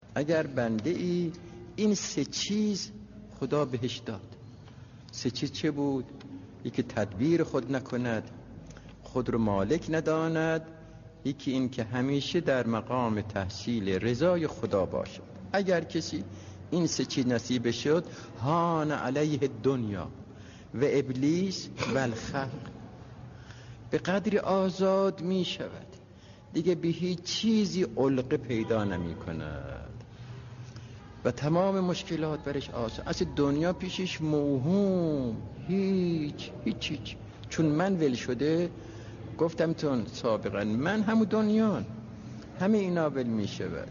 اگر بنده ای این سه چیز خدا بهش داد. سه چیز چه بود؟ یکی تدبیر خود نکند، خود رو مالک نداند، یکی این که همیشه در مقام تحصیل رضای خدا باشد. اگر کسی این سه چیز نصیب شد، هان علیه دنیا و ابلیس و الخلق، به قدری آزاد می شود دیگه به هیچ چیزی علقه پیدا نمی کند و تمام مشکلات برش آسان. اصلا دنیا پیشش موهوم، هیچ. چون من ول شده، گفتم تون سابقا، من همون دنیان، همه اینا ول می شود.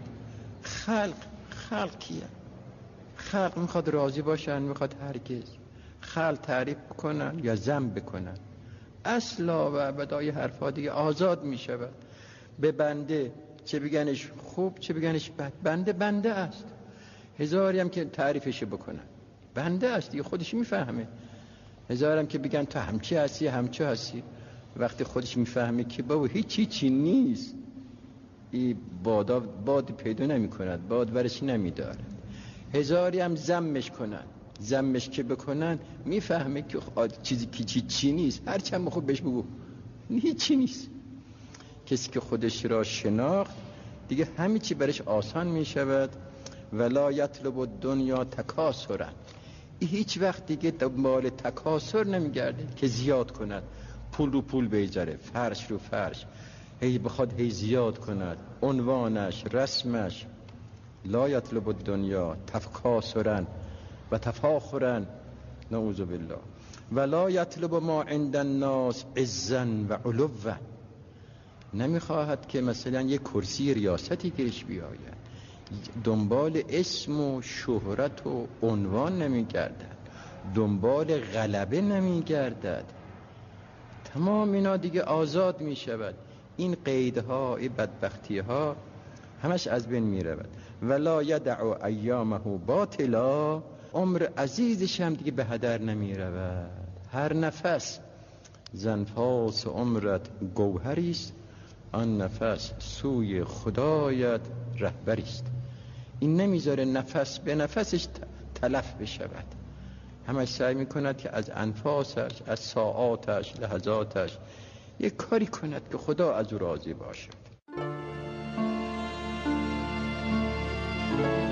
خلق کیه؟ خلق میخواد راضی باشن، میخواد هرگز خلق تعریف بکنن یا ذم بکنن. اصلا و ابدای حرفا دیگه آزاد می شود. به بنده چه بگنش خوب چه بگنش بد، بنده است. هزاری هم که تعریفش بکنن، بنده است دیگه، خودش میفهمه. هزارم که بگن تو همچی هستی، وقتی خودش میفهمه که بابا هیچی نیست، این باد پیدا نمی کند، باد ورش نمی دارد. هزاری هم زمش که بکنن، میفهمه که چیزی که چی نیست، هرچند خوب بهش بگو هیچی نیست. کسی که خودش را شناخت دیگه همه چی برش آسان می شود. ولا یطلب الدنیا تکاثرا، هیچ وقت دیگه دنبال تکاثر نمیگرده که زیاد کند، پول رو پول بگذاره، فرش رو فرش، بخواد زیاد کند عنوانش، رسمش. لا یطلب الدنیا تکاثرا و تفاخرا، نعوذ بالله. ولا یطلب ما عند الناس عزا و علوا، نمیخواهد که مثلا یک کرسی ریاستی گیرش بیاید، دنبال اسم و شهرت و عنوان نمیگردد، دنبال غلبه نمیگردد. تمام اینا دیگه آزاد میشود. این قیدها، این بدبختیها همش از بین میرود. ولا یدع ایامه باطلا، عمر عزیزش هم دیگه به هدر نمیرود. هر نفس زنفاس عمرت گوهریست، آن نفس سوی خدایت رهبریست. این نمیذاره نفس به نفسش تلف بشود، همش سعی میکند که از انفاسش، از ساعاتش، لحظاتش یک کاری کند که خدا از او راضی باشد.